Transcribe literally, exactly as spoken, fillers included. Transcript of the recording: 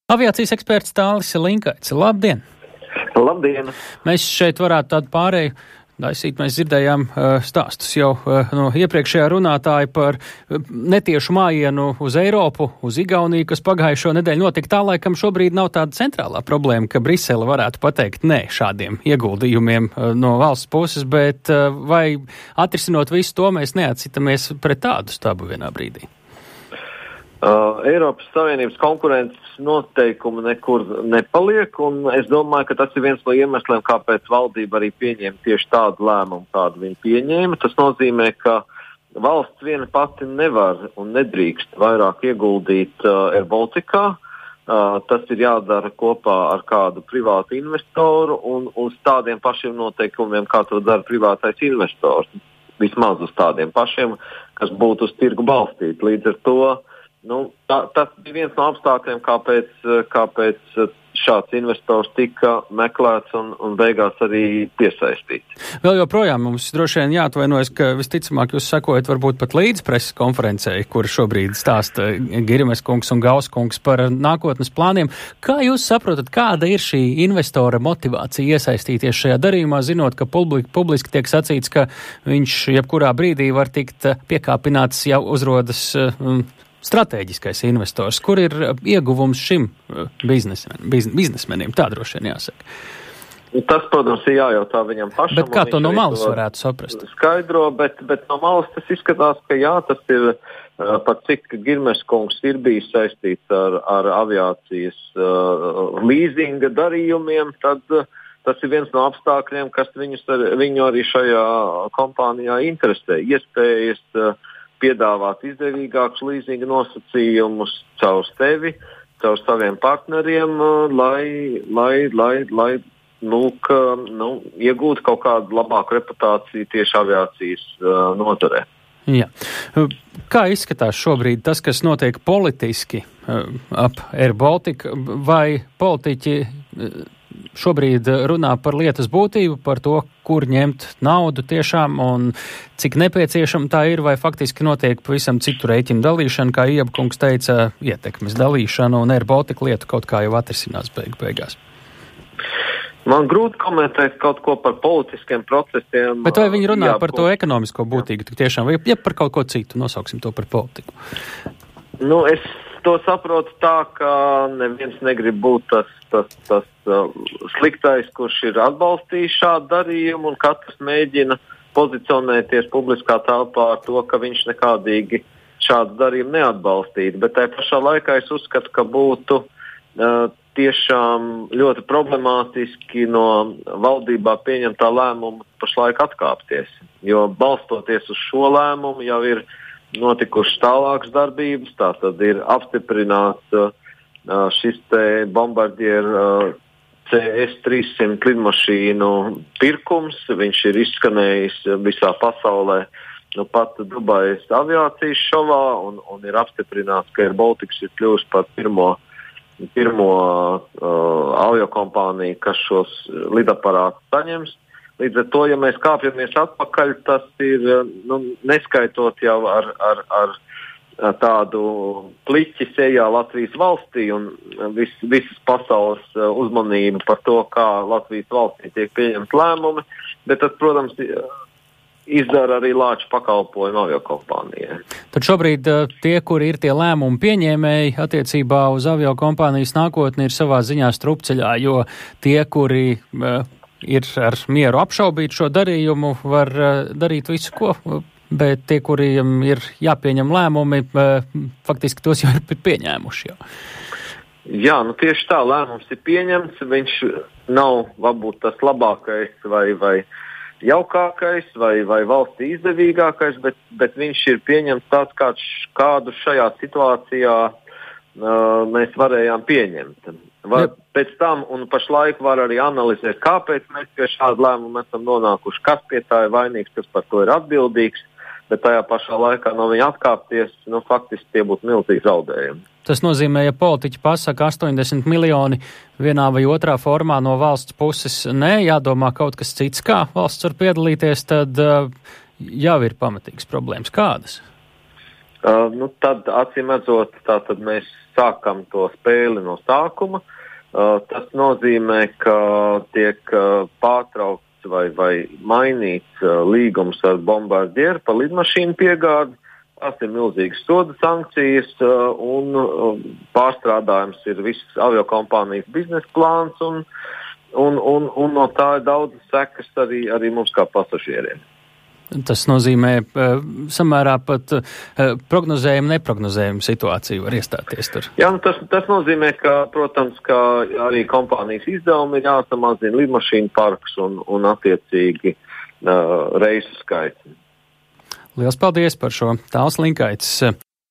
Aviācijas eksperts Tālis Linkaits. Labdien! Labdien! Mēs šeit varētu tādu pārēju taisīt. Mēs dzirdējām uh, stāstus jau uh, no iepriekšējā runātāja par uh, netiešu mājienu uz Eiropu, uz Igauniju, kas pagājušo nedēļu notika. Tā laikam šobrīd nav tāda centrālā problēma, ka Brisele varētu pateikt nē šādiem ieguldījumiem uh, no valsts puses, bet uh, vai atrisinot visu to, mēs neatcitamies pret tādu stabu vienā brīdī? Uh, Eiropas Savienības konkurences noteikumi nekur nepaliek, un es domāju, ka tas ir viens no iemesliem, kāpēc valdība arī pieņēma tieši tādu lēmumu, kādu viņi pieņēma. Tas nozīmē, ka valsts viena pati nevar un nedrīkst vairāk ieguldīt uh, Air Balticā. Uh, tas ir jādara kopā ar kādu privātu investoru un uz tādiem pašiem noteikumiem, kā to dara privātais investors. Vismaz uz tādiem pašiem, kas būtu uz tirgu balstīti. Līdz ar to Nu, tā, tas bija viens no apstākļiem, kāpēc, kāpēc šāds investors tika meklēts un, un beigās arī piesaistīts. Vēl joprojām mums droši vien jāatvainojas, ka visticamāk jūs sekojat varbūt pat līdz preses konferencei, kur šobrīd stāsta Girmes kungs un Gaus kungs par nākotnes plāniem. Kā jūs saprotat, kāda ir šī investora motivācija iesaistīties šajā darījumā, zinot, ka publi, publiski tiek sacīts, ka viņš jebkurā brīdī var tikt piekāpināts, jau uzrodas um, stratēģiskais investors? Kur ir ieguvums šim biznesmenim, biznesmenim? Tā droši vien jāsaka. Tas, protams, ir jājautā viņam pašam. Bet kā to no malas varētu saprast? Skaidro, bet, bet no malas tas izskatās, ka jā, tas ir uh, pat cik Girmes kungs ir bijis saistīts ar, ar aviācijas uh, līzinga darījumiem, tad uh, tas ir viens no apstākļiem, kas viņus ar, viņu arī šajā kompānijā interesē. Iespējas uh, piedāvāt izdevīgākus līzinga nosacījumus caur tevi, caur saviem partneriem, lai, lai, lai, lai nu, ka, nu, iegūtu kaut kādu labāku reputāciju tieši aviācijas uh, nozarē. Jā. Kā izskatās šobrīd tas, kas notiek politiski uh, ap Air Baltica, vai politiķi uh, šobrīd runā par lietas būtību, par to, kur ņemt naudu tiešām un cik nepieciešama tā ir, vai faktiski notiek pavisam citu rēķinu dalīšana, kā Ieba kungs teica, ietekmes dalīšana, un Air Baltica lietu kaut kā jau atrisinās beig beigās? Man grūti komentēt kaut ko par politiskiem procesiem. Bet vai viņi runā jā, par to ekonomisko būtību tik tiešām, vai ja par kaut ko citu, nosauksim to par politiku? Nu, es to saprotu tā, ka neviens negrib būt tas, tas, tas uh, sliktais, kurš ir atbalstījis šādu darījumu, un katrs mēģina pozicionēties publiskā telpā ar to, ka viņš nekādīgi šādu darījumu neatbalstītu. Bet tajā pašā laikā es uzskatu, ka būtu uh, tiešām ļoti problemātiski no valdībā pieņemtā lēmuma pašlaik atkāpties, jo balstoties uz šo lēmumu jau ir notikušas tālākas darbības, tā tad ir apstiprināts uh, šis te Bombardier uh, C S trīssimt lidmašīnu pirkums, viņš ir izskanējis visā pasaulē, nu pat Dubajas aviācijas šovā, un, un ir apstiprināts, ka Air Baltica ir kļuvusi par pirmo, pirmo uh, aviokompāniju, kas šos lidaparātus saņems. Līdz ar to, ja mēs kāpjamies atpakaļ, tas ir, nu, neskaitot jau ar, ar, ar tādu pliķi sejā Latvijas valstī un vis, visas pasaules uzmanību par to, kā Latvijas valstī tiek pieņemti lēmumi, bet tas, protams, izdara arī lāču pakalpojumu aviokompānijai. Tad šobrīd tie, kuri ir tie lēmumu pieņēmēji attiecībā uz aviokompānijas nākotni, ir savā ziņā strupceļā, jo tie, kuri ir ar mieru apšaubīt šo darījumu, var uh, darīt visu, ko, bet tie, kuriem ir jāpieņem lēmumi, uh, faktiski tos jau ir pieņēmuši. Jau. Jā, nu tieši tā, lēmums ir pieņemts, viņš nav varbūt tas labākais vai, vai jaukākais vai, vai valstī izdevīgākais, bet, bet viņš ir pieņemts tāds, kāds, kādu šajā situācijā uh, mēs varējām pieņemt. Var, pēc tam un pašlaik var arī analizēt, kāpēc mēs pie šāda lēmuma esam nonākuši, kas pie tā ir vainīgs, kas par to ir atbildīgs, bet tajā pašā laikā no viņa atkāpties, nu, faktiski tie būtu milzīgi zaudējumi. Tas nozīmē, ja politiķi pasaka astoņdesmit miljoni vienā vai otrā formā no valsts puses, nē, jādomā kaut kas cits, kā valsts var piedalīties, tad uh, jau ir pamatīgas problēmas. Kādas? Uh, nu, tad, acīm redzot, tā tad mēs sākam to spēli no sākuma. Uh, tas nozīmē, ka tiek uh, pārtraukts vai, vai mainīts uh, līgums ar Bombardieru par lidmašīnu piegādi. Tās ir milzīgas soda sankcijas uh, un uh, pārstrādājums ir viss aviokompānijas biznesa plāns un, un, un, un no tā ir daudz sekas arī, arī mums kā pasažieriem. Tas nozīmē uh, samērā pat uh, prognozējumu, neprognozējumu situāciju var iestāties tur. Jā, nu tas, tas nozīmē, ka, protams, ka arī kompānijas izdevumi ir jāsamazina lidmašīnu parks un, un attiecīgi uh, reisu skaits. Liels paldies par šo. Tāls Linkaitis.